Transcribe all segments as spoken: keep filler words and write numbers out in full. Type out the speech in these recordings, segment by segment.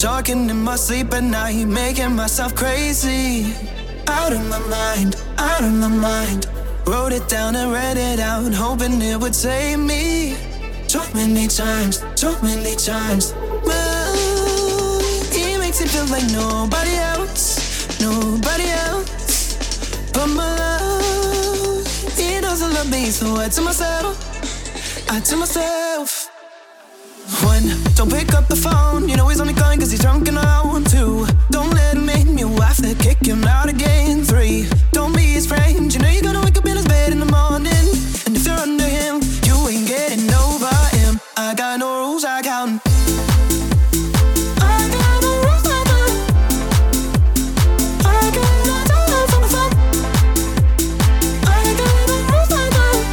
Talking in my sleep at night, making myself crazy. Out of my mind, out of my mind. Wrote it down and read it out, hoping it would save me. So many times, so many times. But he makes it feel like nobody else, nobody else. But my love, he doesn't love me, so I tell myself, I tell myself. One, don't pick up the phone, you know he's only calling cause he's drunk and alone. Two, don't let him in, you have to kick him out again. Three, don't be his friend, you know you're gonna wake up in his bed in the morning. And if you're under him, you ain't getting over him. I got no rules, I count. I got no rules, I count. I got no time for the fun. I got no rules, I count.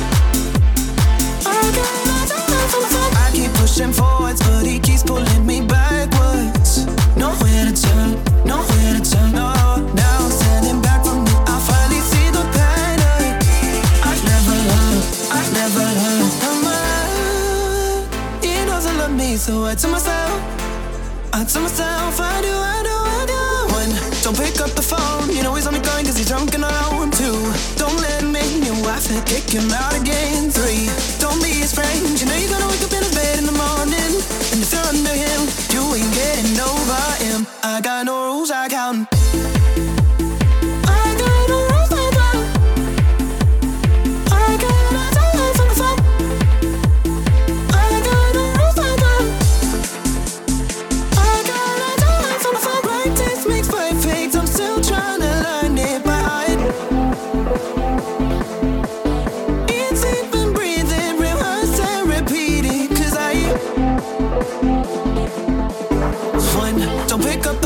I got no time for the fun. I keep pushing forwards, but he keeps pulling me backwards. Nowhere to turn, nowhere to turn, no. Now standing back from me, I finally see the pattern. I never learned, I never learned. He doesn't love me, so I tell myself, I tell myself, I do, I do, I do. One, don't pick up the phone, you know he's only calling cause he's drunk and alone. Two, don't let him in, you have to kick him out again. Three, don't be his friend, you know you're gonna wake up in his bed in the morning. And if you're under him, you ain't getting over him. I got no rules, I count. I got no rules, I count. I got no time for the fun. I got no rules, I count. I got no time for the fun. Practice makes perfect, I'm still trying to learn it by heart. It's even breathing, rehearse and repeat it, cause I one, don't pick up the